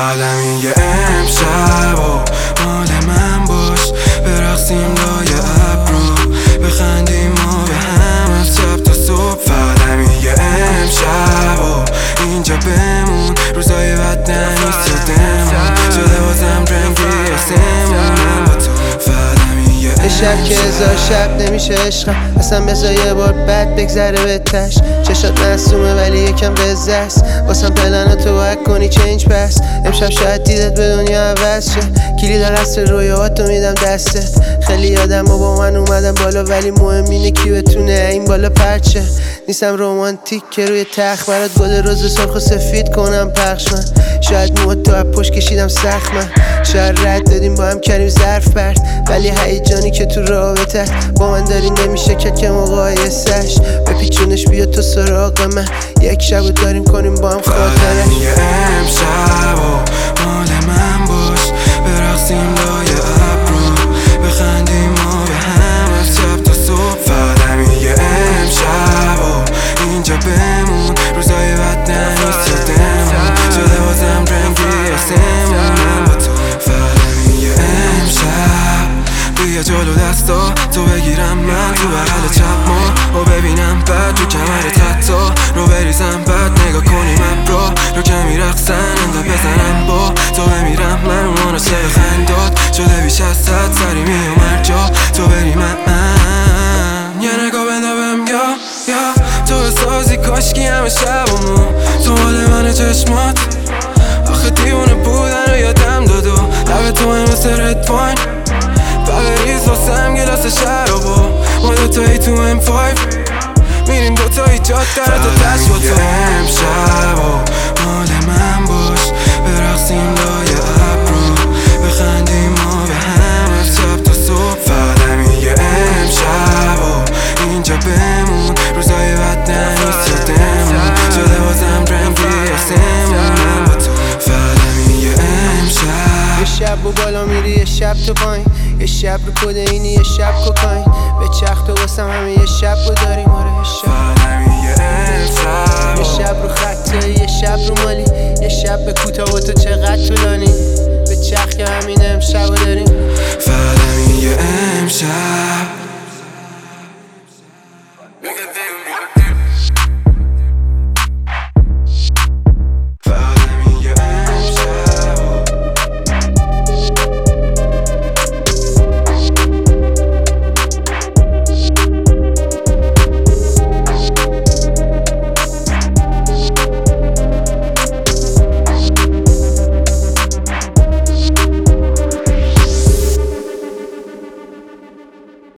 فقط میگه امشب و مال من باش، برقصیم لای ابرو، بخندیم و به هم از شب تا صبح. فقط میگه امشب و اینجا بمون، روزای بد نیست یادمون شده بازم رنگی اسمون من با تو. فقط میگه شب که هزار شب نمیشه عشقم، اصلا بذار یه بار بد بگذره به تش. چشات معصومه ولی یکم قزه است، واسم پلن تو باید کنی چنج پس. امشب شاید دیدت به دنیا عوض شه، کلید قصر رویاهاتو میدم دستت. خیلی یادم و با من اومدم بالا، ولی مهم اینه کی بتونه این بالا پرچه. نیستم رومانتیک که روی تخت برات گل رز سرخ و سفید کنم پخش من. شاید موت تو از پشت کشیدم سخت من، شاید رد دادیم با هم کردیم ظرف پرت، ولی هیجانی که تو رابطه با من داری نمیشه که مقایسش. بپیچونش بیا تو سراغ من، یک شب داریم کنیم با هم خاطره. میگه امشب و مال من باش، برقصیم لای ابرو، بخندیم و به هم از شب تا صبح. فقط میگه امشب و اینجا بمون، روزای بد نیست یادمون شده بازم رنگی اسمون من با تو. فقط میگه امشب بیا جلو دستا تو بگیرم من تو بغل چپ ما، و ببینم بعد رو کمرت حتی رو بریزم بعد نگاه کنیم ابرا رو که میرقصن انگاه بزنم با تو بمیرم. من اون عاشق خندات شده بیش از 100 سری میومد جا تو بری من یه نگاه بندابم یا تو سازی کاشکی همه شبمون تو مال من چشمات. آخه دیوونه بودن رو یادم داد و لب تو هم مثل رد واین، فقط ریز واسم گلاس شرابو ما دوتایی تو M5 میریم دوتایی جاد داره تا تش با تو. امشب و مال من باش، برقصیم لای ابرو، بخندیم و به هم از شب تا صبح. فقط میگه امشب و اینجا بمون، روزای بد نیست یادمون شده بازم رنگی اسمون من با تو. فقط میگه امشب یه شب و بالا میری یه شب تو پایین، یه شب رو کده اینی یه